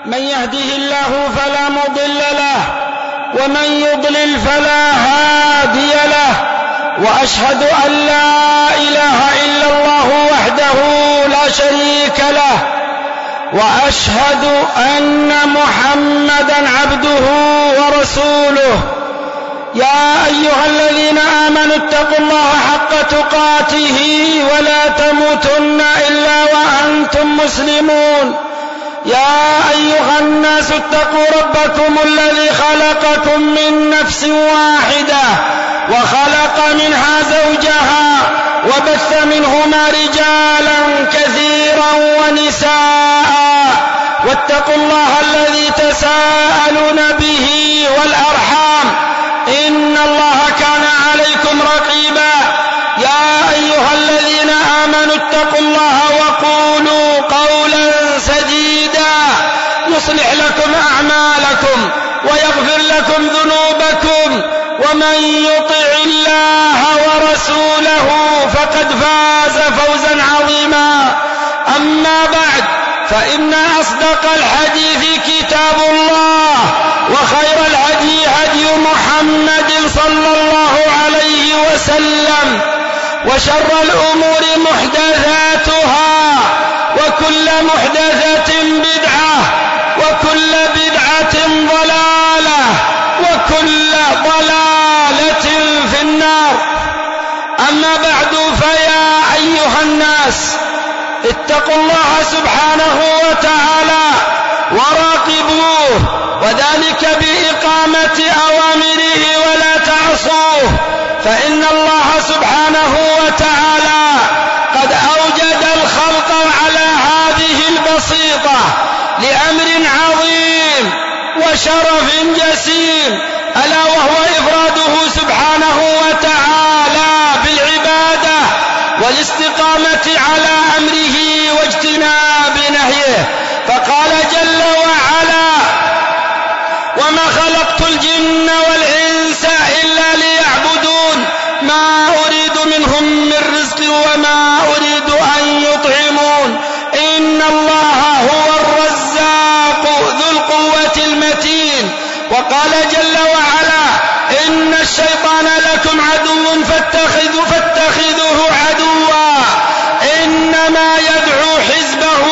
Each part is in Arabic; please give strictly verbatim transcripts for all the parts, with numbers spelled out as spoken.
من يهده الله فلا مضل له ومن يضلل فلا هادي له، وأشهد أن لا إله إلا الله وحده لا شريك له، وأشهد أن محمدا عبده ورسوله. يا أيها الذين آمنوا اتقوا الله حق تقاته ولا تموتن إلا وأنتم مسلمون. يا أيها الناس اتقوا ربكم الذي خلقكم من نفس واحدة وخلق منها زوجها وبث منهما رجالا كثيرا ونساء، واتقوا الله الذي تساءلون به والأرحام إن الله كان عليكم رقيبا. يا أيها الذين آمنوا اتقوا الله وقولوا قولا سديدا يصلح لكم أعمالكم ويغفر لكم ذنوبكم، ومن يطع الله ورسوله فقد فاز فوزا عظيما. أما بعد، فإن أصدق الحديث كتاب الله، وخير الهدي هدي محمد صلى الله عليه وسلم، وشر الأمور محدثاتها، وكل محدثة بدعة، وكل بدعة ضلالة، وكل ضلالة في النار. أما بعد، فيا أيها الناس اتقوا الله سبحانه وتعالى وراقبوه، وذلك بإقامة أوامره ولا تعصوه، فإن الله سبحانه وتعالى قد أوجد الخلق على هذه البسيطة لأمر عظيم وشرف جسيم، ألا وهو إفراده سبحانه وتعالى بالعبادة والاستقامة على أمره واجتناب نهيه. فقال جل وعلا: وما خلقت الجن والإنس إلا ليعبدون ما أريد منهم من رزق وما أريد أن يطعمون إن الله هو الرزاق ذو القوة المتين. وقال جل وعلا: إن الشيطان لكم عدو فاتخذوا فاتخذوه عدوا إنما يدعو حزبه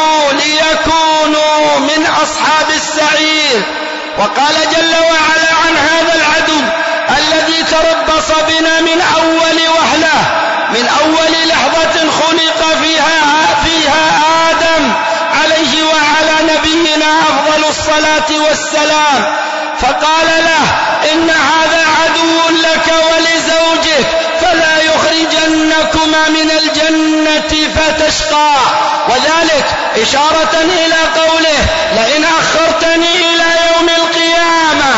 ليكونوا من أصحاب السعير. وقال جل وعلا عن هذا العدو الذي تربص بنا من أول وهلة، من أول لحظة خلق فيها فيها آدم عليه وعلى نبينا أفضل الصلاة والسلام، فقال له: إن هذا عدو لك ولزوجك فلا يخرجنكما من الجنة فتشقى. وذلك إشارة إلى قوله: لئن أخرتني إلى يوم القيامة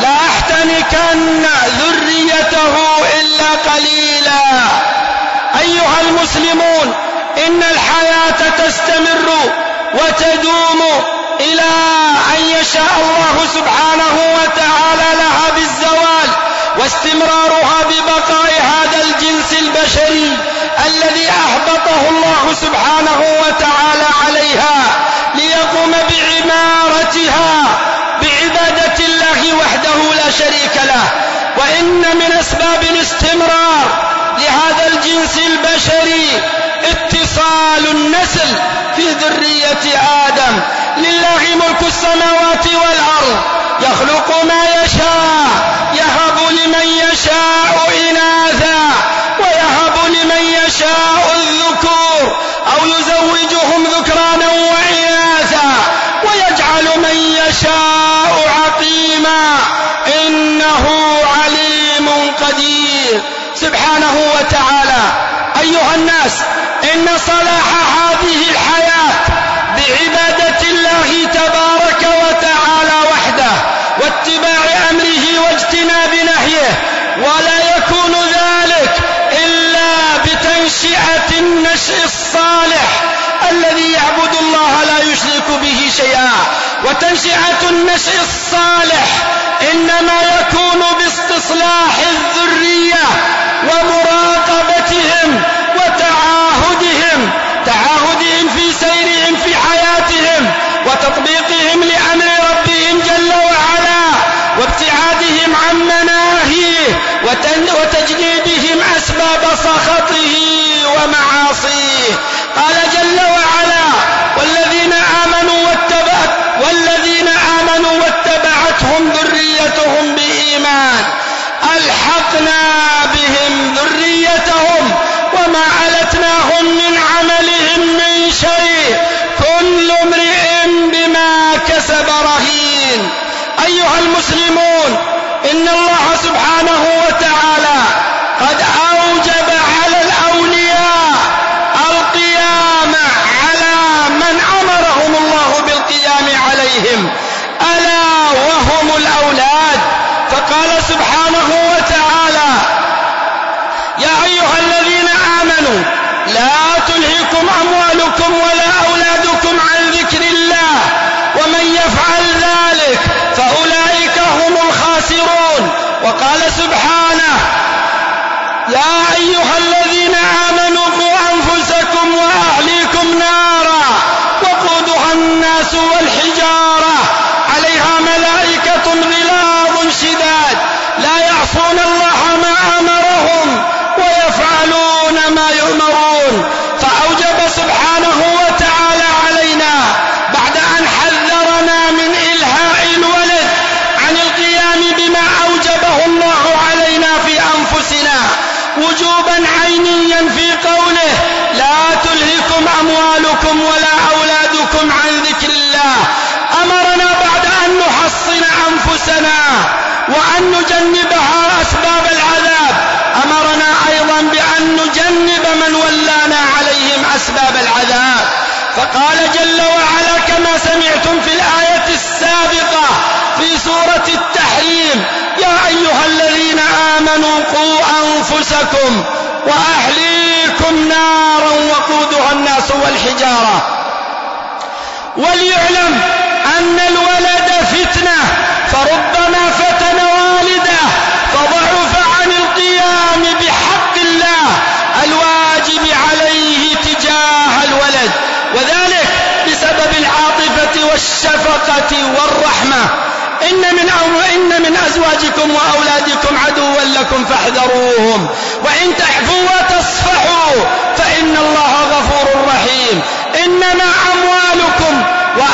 لأحتنكن ذريته إلا قليلا. أيها المسلمون، إن الحياة تستمر وتدوم إلى أن يشاء الله سبحانه وتعالى لها بالزوال، واستمرارها ببقاء هذا الجنس البشري الذي أحبطه الله سبحانه وتعالى عليها ليقوم بعمارتها بعبادة الله وحده لا شريك له. وإن من أسباب الاستمرار لهذا الجنس البشري اتصال النسل في ذرية آدم. لله ملك السماوات والأرض، يخلق ما يشاء، يهب لمن يشاء إناثا ويهب لمن يشاء الذكور أو يزوجهم ذكرانا وإناثا ويجعل من يشاء عقيما إنه عليم قدير سبحانه وتعالى. أيها الناس، إن صلاح هذه الحياة بعبادة الله تبارك وتعالى وحده واتباع أمره واجتناب نهيه، ولا يكون ذلك إلا بتنشئة النشء الصالح الذي يعبد الله لا يشرك به شيئا. وتنشئة النشء الصالح إنما يكون باستصلاح الذرية ومراقبتهم وتعاهدهم تعاهدهم في سيرهم في حياتهم وتطبيقهم لأمر المسلمون، إن الله سبحانه وتعالى قد أوجب على الأولياء القيام على من أمرهم الله بالقيام عليهم، ألا وهم الأولاد. فقال سبحانه وتعالى: يا أيها الذين آمنوا لا تلهكم أموالكم ولا أولادكم عن ذكر الله ومن يفعل ذلك فأولئك هم الخاسرون. وقال سبحانه: يا أيها الذين آمنوا قوا أنفسكم وأهليكم نارا وقودها الناس والحجارة عليها ملائكة غلاظ شداد لا يعصون الله ما أمرهم ويفعلون ما يؤمرون. فأوجب سبحانه وتعالى علينا بعد أن حذرنا من إلهاء الولد عن القيام بما أوجبه الله علينا في أنفسنا وجوبا عينيا في قوله: لا تلهكم أموالكم ولا أولادكم عن ذكر الله. أمرنا بعد أن نحصن أنفسنا وأن نجنبها أسباب العذاب، أمرنا أيضا بأن نجنب من ولانا عليهم أسباب العذاب. فقال جل وعلا كما سمعتم في الآية السابقة في سورة التحريم: يا أيها الذين آمنوا قوا أنفسكم وأهليكم نارا وقودها الناس والحجارة. وليعلم أن الولد فتنة، فربما فتن والده فضعف عن القيام بحق الله الواجب عليه تجاه الولد، وذلك بسبب العاطفة والشفقة والرحمة. إن من, إن من أزواجكم وأولادكم عدوا لكم فاحذروهم وإن تحفوا وتصفحوا فإن الله غفور رحيم. إنما أموالكم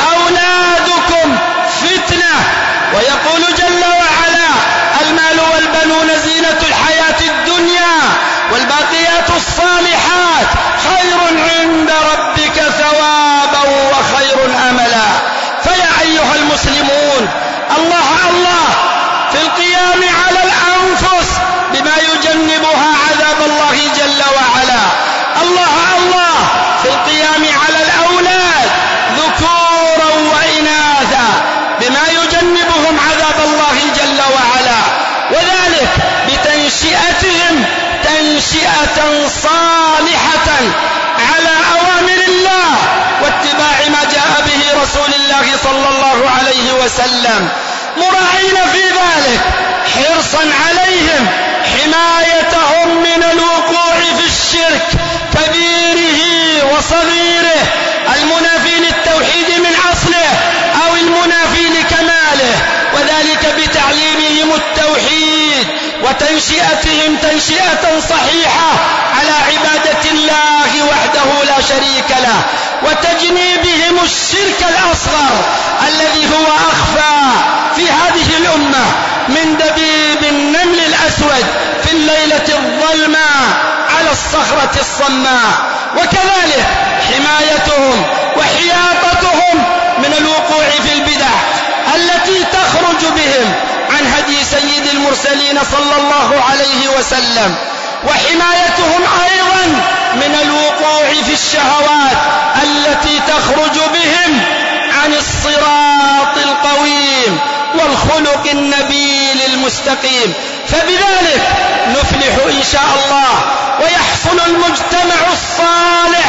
وأولادكم فتنة. ويقول جل وعلا: المال والبنون زينة الحياة الدنيا والباقيات الصالحات خير عند ربك ثوابا وخير أملا. فيا أيها المسلمون، الله الله في القيام على الأنفس بما يجنبها عذاب الله جل وعلا. الله الله في القيام على الأولاد ذكورا وإناثا بما يجنبهم عذاب الله جل وعلا، وذلك بتنشئتهم تنشئة صالحة على أوامر الله واتباع ما جاء به رسول الله صلى الله عليه وسلم، مراعين في ذلك حرصا عليهم حمايتهم من الوقوع في الشرك كبيره وصغيره، المنافي للتوحيد من أصله أو المنافي لكماله، وذلك بتعليمهم التوحيد وتنشئتهم تنشئة صحيحة على عبادة الله وحده لا شريك له، وتجنيبهم الشرك الأصغر الذي هو أخفى في هذه الأمة من دبيب النمل الأسود في الليلة الظلماء على الصخرة الصماء. وكذلك حمايتهم وحياطتهم من الوقوع في البدع التي تخرج بهم عن هدي سيد المرسلين صلى الله عليه وسلم، وحمايتهم أيضا من الوقوع في الشهوات التي تخرج بهم عن الصراط القويم والخلق النبيل المستقيم. فبذلك نفلح إن شاء الله ويحصل المجتمع الصالح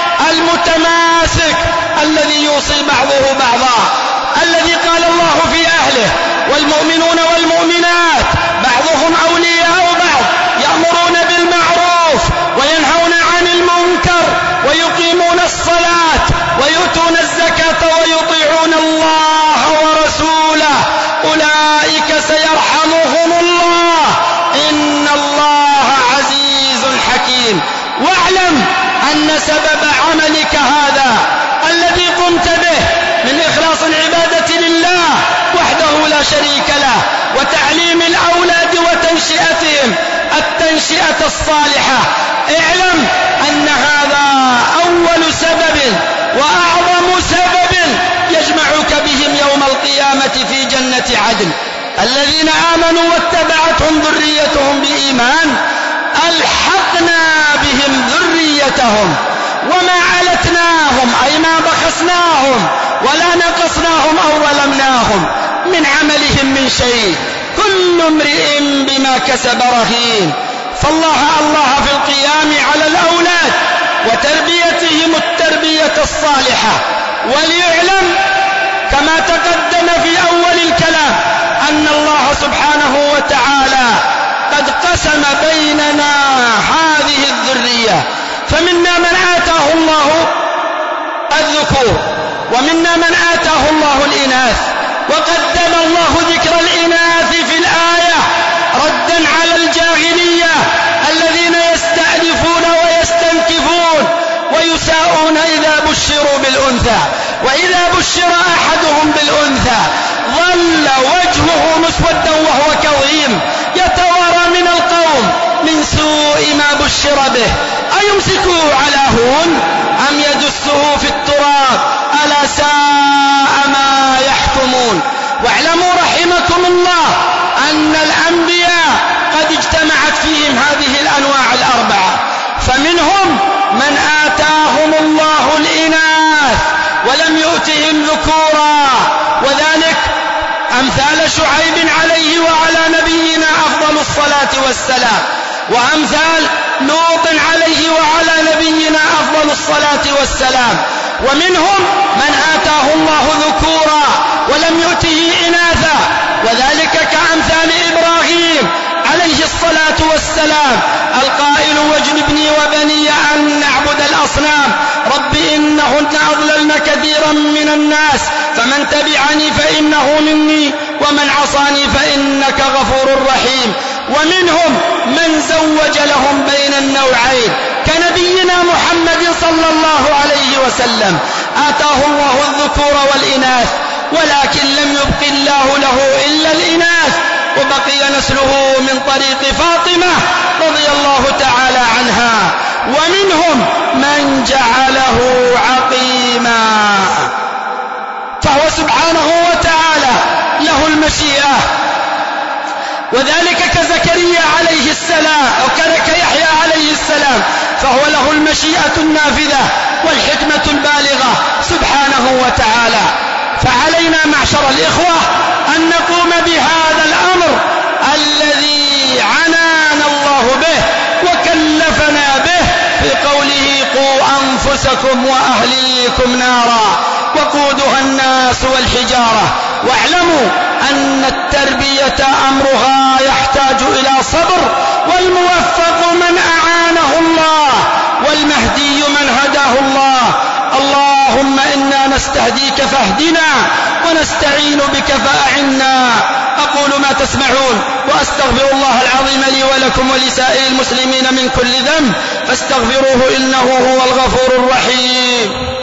المتماسك الذي يوصي بعضه بعضا، الذي قال الله في أهله: والمؤمنون والمؤمنات بعضهم أولياء بعض يأمرون بالمعروف وينهون عن المنكر ويقيمون الصلاة ويؤتون الزكاة ويطيعون الله ورسوله أولئك سيرحمهم الله إن الله عزيز حكيم. واعلم أن سبب عملك هذا الذي قمت به من إخلاص العبادة لله وحده لا شريك له وتعليم الأولاد وتنشئتهم التنشئة الصالحة، اعلم أن هذا أول سبب وأعظم سبب يجمعك بهم يوم القيامة في جنة عدن، الذين آمنوا واتبعتهم ذريتهم بإيمان ألحقنا بهم ذريتهم وما علتناهم أي ما بخسناهم ولا نقصناهم أو ظلمناهم من عملهم من شيء، كل امرئ بما كسب رهين. فالله الله في القيام على الأولاد وتربيتهم التربية الصالحة. وليعلم كما تقدم في أول الكلام أن الله سبحانه وتعالى قد قسم بيننا هذه الذرية، فمنا من آتاه الله الذكور ومنا من آتاه الله الإناث، وقدم الله ذكر الإناث في الآية ردا على الجاهلية الذين يستأنفون ويستنكفون ويساءون إذا بشروا بالأنثى، وإذا بشر أحدهم بالأنثى ظل وجهه مسودا وهو كظيم يتوارى من القوم من سوء ما بشر به، أيمسكه على هون أم يدسه في التراب ألا ساء ما يحكمون. واعلموا رحمكم الله أن الأنبياء قد اجتمعت فيهم هذه الأنواع الأربعة، فمنهم من آتاهم الله الإناث ولم يؤتهم ذكورا، وذلك أمثال شعيب عليه وعلى نبينا أفضل الصلاة والسلام، وأمثال لوط عليه وعلى نبينا أفضل الصلاة والسلام. ومنهم من آتاه الله ذكورا ولم يؤته إناثا، وذلك كأمثال إبراهيم عليه الصلاة والسلام القائل واجنبني وبني أن نعبد الأصنام رب إنهن أضللن كثيرا من الناس فمن تبعني فإنه مني ومن عصاني فإنك غفور رحيم. ومنهم من زوج لهم بين النوعين كنبينا محمد صلى الله عليه وسلم آتاه الله الذكور والإناث، ولكن لم يبق الله له إلا الإناث، وبقي نسله من طريق فاطمة رضي الله تعالى عنها. ومنهم من جعله عقيما، فهو سبحانه وتعالى له المشيئة، وذلك كزكريا عليه السلام أو كيحيى عليه السلام، فهو له المشيئة النافذة والحكمة البالغة سبحانه وتعالى. فعلينا معشر الإخوة أن نقوم بهذا الأمر الذي عنانا الله به وكلفنا به في قوله قوا أنفسكم وأهليكم نارا وقودها الناس والحجارة. واعلموا أن التربية أمرها يحتاج إلى صبر، والموفق من أعانه الله والمهدي من هداه الله. اللهم إنا نستهديك فاهدنا ونستعين بك فأعنا. أقول ما تسمعون وأستغفر الله العظيم لي ولكم ولسائر المسلمين من كل ذنب فاستغفروه إنه هو الغفور الرحيم.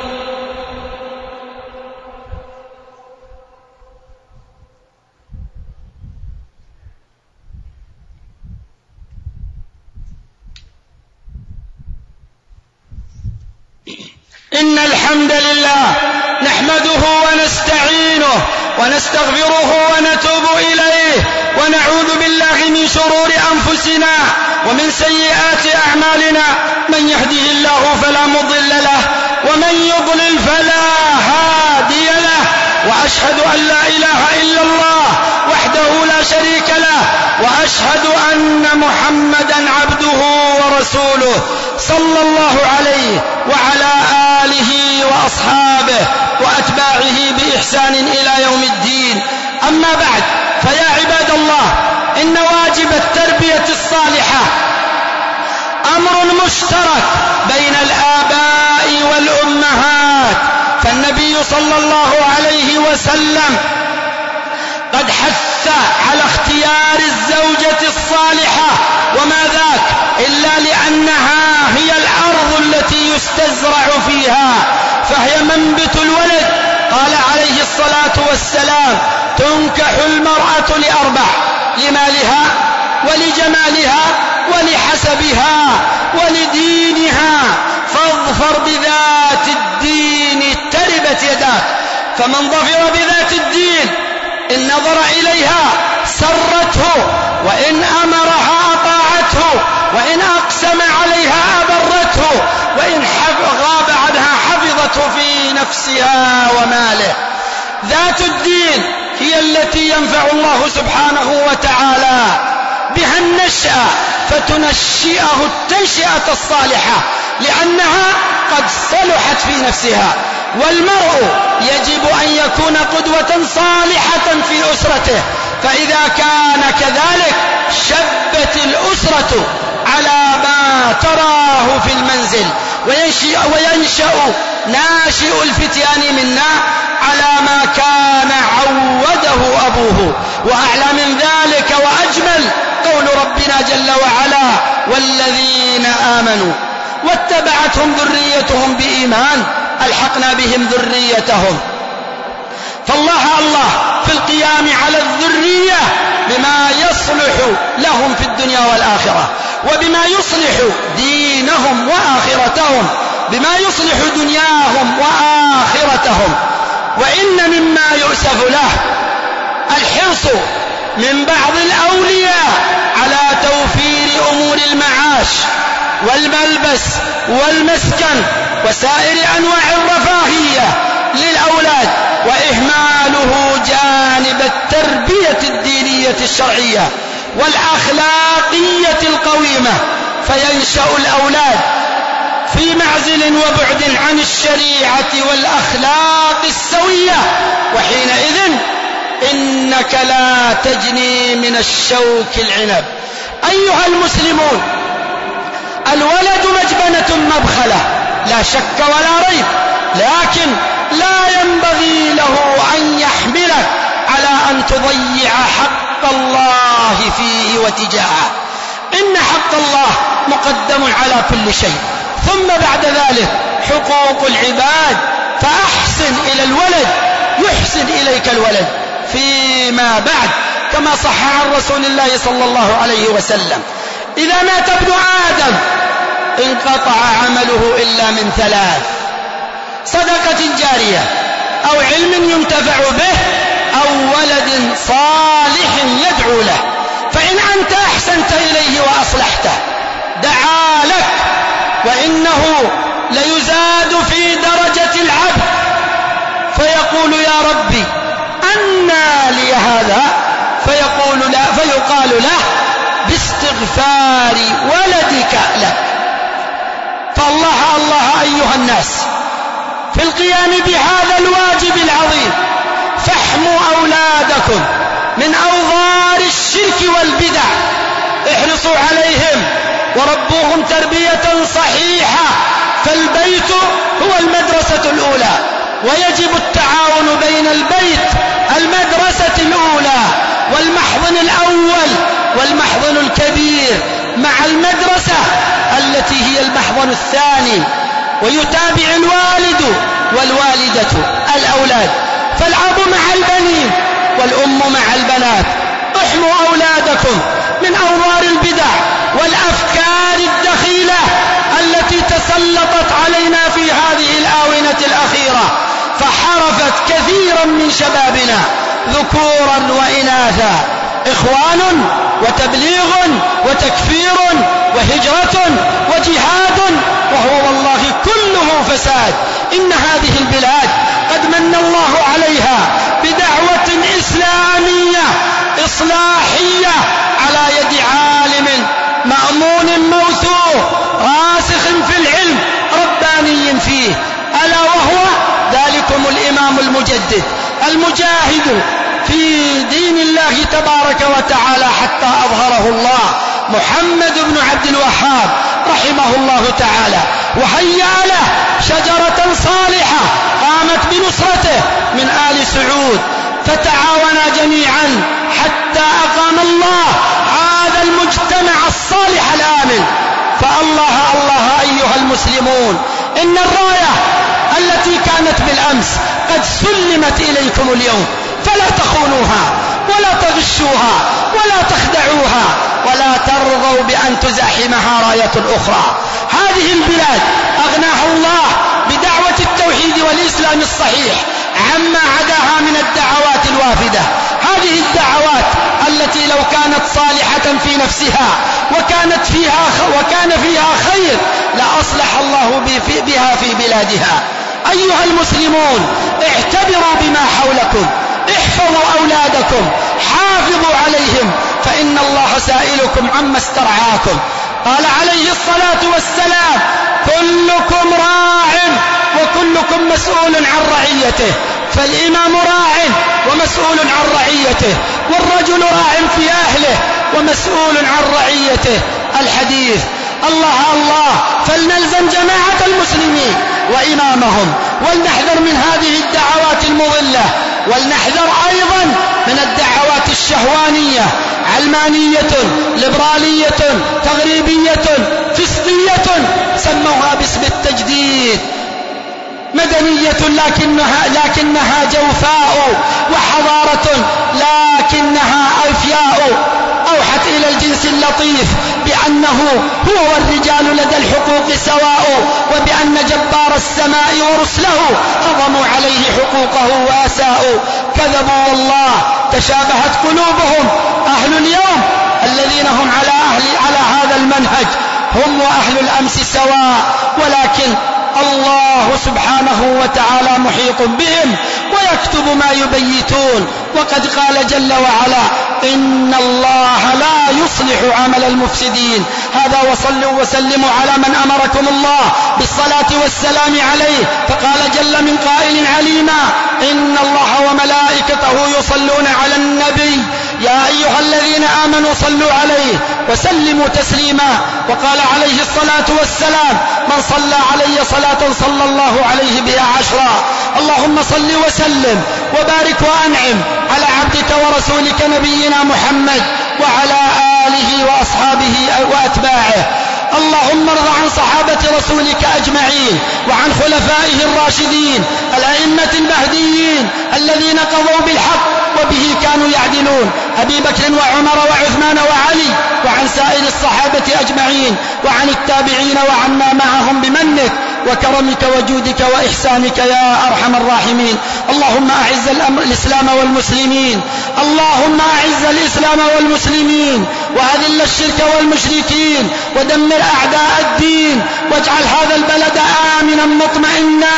إن الحمد لله نحمده ونستعينه ونستغفره ونتوب إليه ونعوذ بالله من شرور أنفسنا ومن سيئات أعمالنا، من يهده الله فلا مضل له ومن يضلل فلا هادي له، وأشهد أن لا إله إلا الله وحده لا شريك له، وأشهد أن محمدا عبده ورسوله صلى الله عليه وعلى آله وأصحابه وأتباعه بإحسان إلى يوم الدين. أما بعد، فيا عباد الله، إن واجب التربية الصالحة أمر مشترك بين الآباء والأمهات، فالنبي صلى الله عليه وسلم قد حث على اختيار الزوجة الصالحة، وما ذاك إلا لأنها هي الأرض التي يستزرع فيها، فهي منبت الولد. قال عليه الصلاة والسلام تنكح المرأة لأربع: لمالها ولجمالها ولحسبها ولدينها، فاظفر بذات الدين تربت يداك. فمن ظفر بذات الدين إن نظر إليها سرته، وإن أمرها أطاعته، وإن أقسم عليها أبرته، وإن غاب عنها حفظته في نفسها وماله. ذات الدين هي التي ينفع الله سبحانه وتعالى بها النشأة فتنشئه التنشئة الصالحة لأنها قد صلحت في نفسها. والمرء يجب أن يكون قدوة صالحة في أسرته، فإذا كان كذلك شبت الأسرة على ما تراه في المنزل، وينشئ, وينشأ ناشئ الفتيان منا على ما كان عوده أبوه. وأعلى من ذلك وأجمل قول ربنا جل وعلا: والذين آمنوا واتبعتهم ذريتهم بإيمان ألحقنا بهم ذريتهم. فالله الله في القيام على الذرية بما يصلح لهم في الدنيا والآخرة، وبما يصلح دينهم وآخرتهم، بما يصلح دنياهم وآخرتهم. وإن مما يؤسف له الحرص من بعض الأولياء على توفير أمور المعاش والملبس والمسكن وسائر أنواع الرفاهية للأولاد، وإهماله جانب التربية الدينية الشرعية والأخلاقية القويمة، فينشأ الأولاد في معزل وبعد عن الشريعة والأخلاق السوية، وحينئذ إنك لا تجني من الشوك العنب. أيها المسلمون، الولد مجبنة مبخلة لا شك ولا ريب، لكن لا ينبغي له أن يحملك على أن تضيع حق الله فيه وتجاهه. إن حق الله مقدم على كل شيء، ثم بعد ذلك حقوق العباد، فأحسن إلى الولد يحسن إليك الولد فيما بعد، كما صح عن رسول الله صلى الله عليه وسلم: إذا مات ابن آدم انقطع عمله إلا من ثلاث: صدقة جارية، أو علم ينتفع به، أو ولد صالح يدعو له. فإن أنت أحسنت إليه وأصلحته دعا لك، وإنه ليزاد في درجة العبد فيقول: يا ربي أنى لي هذا؟ فيقول لا فيقال له: باستغفار ولدك لك. فالله الله أيها الناس في القيام بهذا الواجب العظيم، فاحموا أولادكم من أوضار الشرك والبدع، احرصوا عليهم وربوهم تربية صحيحة، فالبيت هو المدرسة الأولى، ويجب التعاون بين البيت المدرسة الأولى والمحضن الأول والمحضن الكبير مع المدرسة التي هي المحضن الثاني، ويتابع الوالد والوالدة الأولاد، فالأب مع البنين والأم مع البنات. احموا أولادكم من أوضار البدع والأفكار الدخيلة التي تسلطت علينا في هذه الآونة الأخيرة، فحرفت كثيرا من شبابنا ذكورا وإناثا، إخوان وتبليغ وتكفير وهجرة وجهاد، وهو والله كله فساد. إن هذه البلاد قد من الله عليها بدعوة إسلامية إصلاحية على يد عالم مأمون موثوق راسخ في العلم رباني فيه، ألا وهو ذلكم الإمام المجدد المجاهد في دين الله تبارك وتعالى حتى أظهره الله، محمد بن عبد الوهاب رحمه الله تعالى، وهيأ له شجرة صالحة قامت بنصرته من آل سعود، فتعاونا جميعا حتى أقام الله هذا المجتمع الصالح الآمن. فالله الله أيها المسلمون، إن الراية التي كانت بالأمس قد سلمت إليكم اليوم، فلا تخونوها ولا تغشوها ولا تخدعوها ولا ترضوا بأن تزاحمها راية أخرى. هذه البلاد أغناها الله بدعوة التوحيد والإسلام الصحيح عما عداها من الدعوات الوافدة. كانت صالحة في نفسها وكانت فيها وكان فيها خير لأصلح الله بها في بلادها. أيها المسلمون، اعتبروا بما حولكم، احفظوا أولادكم، حافظوا عليهم، فإن الله سائلكم عما استرعاكم. قال عليه الصلاة والسلام: كلكم راع وكلكم مسؤول عن رعيته. فالإمام راع ومسؤول عن رعيته، والرجل راع في أهله ومسؤول عن رعيته. الحديث. الله الله، فلنلزم جماعة المسلمين وإمامهم، ولنحذر من هذه الدعوات المضلة، ولنحذر أيضا من الدعوات الشهوانية، علمانية، ليبرالية، تغريبية، فسطية، سموها باسم التجديد، مدنية لكنها, لكنها جوفاء، وحضارة لكنها أوفياء. أوحت إلى الجنس اللطيف بأنه هو والرجال لدى الحقوق سواء، وبأن جبار السماء ورسله هضموا عليه حقوقه وأساءوا. كذبوا والله، تشابهت قلوبهم. أهل اليوم الذين هم على, أهل على هذا المنهج هم وأهل الأمس سواء، ولكن الله سبحانه وتعالى محيط بهم ويكتب ما يبيتون. وقد قال جل وعلا: إن الله لا يصلح عمل المفسدين. هذا وصلوا وسلموا على من أمركم الله بالصلاة والسلام عليه، فقال جل من قائل عليما: إن الله وملائكته يصلون على النبي يا أيها الذين آمنوا صلوا عليه وسلموا تسليما. وقال عليه الصلاة والسلام: من صلى علي صلاة صلى الله عليه بها عشرا. اللهم صل وسلم وبارك وأنعم على عبدك ورسولك نبينا محمد وعلى آله وأصحابه وأتباعه. اللهم ارض عن صحابة رسولك أجمعين، وعن خلفائه الراشدين الأئمة المهديين الذين قضوا بالحق وبه كانوا يعدلون، أبي بكر وعمر وعثمان وعلي، وعن سائر الصحابة أجمعين، وعن التابعين وعنا معهم بمنك وكرمك وجودك وإحسانك يا أرحم الراحمين. اللهم أعز الإسلام والمسلمين، اللهم أعز الإسلام والمسلمين، وأذل الشرك والمشركين، ودمر أعداء الدين، واجعل هذا البلد آمنا مطمئنا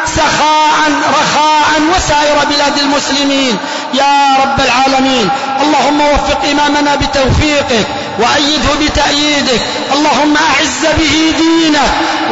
سخاء رخاء وسائر بلاد المسلمين يا رب العالمين. اللهم وفق إمامنا بتوفيقك وأيده بتأييدك. اللهم أعز به دينك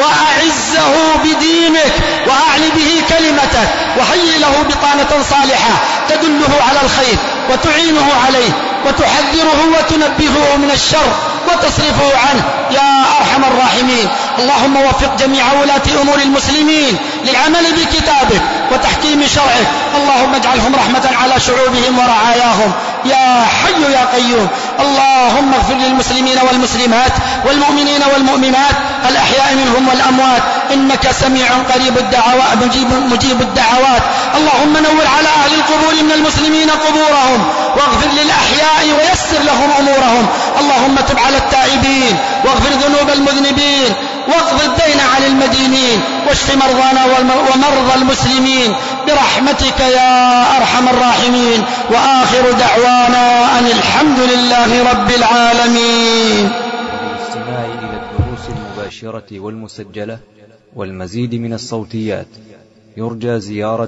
وأعزه بدينك وأعل به كلمتك، وهيئ له بطانة صالحة تدله على الخير وتعينه عليه وتحذره وتنبهه من الشر وتصرفه عنه يا أرحم الراحمين. اللهم وفق جميع ولاة أمور المسلمين للعمل بكتابك وتحكيم شرعك. اللهم اجعلهم رحمة على شعوبهم ورعاياهم يا حي يا قيوم. اللهم اغفر للمسلمين والمسلمات والمؤمنين والمؤمنات الأحياء منهم والأموات، إنك سميع قريب الدعوات مجيب, مجيب الدعوات. اللهم نور على أهل القبور من المسلمين قبورهم، واغفر للأحياء ويسر لهم أمورهم. اللهم تب على التائبين، واغفر ذنوب المذنبين، واقض الدين عن المدينين، واشف مرضانا ومرضى المسلمين برحمتك يا أرحم الراحمين. وآخر دعوانا أن الحمد لله رب العالمين. للاستماع إلى الدروس المباشرة والمسجلة والمزيد من الصوتيات يرجى زيارة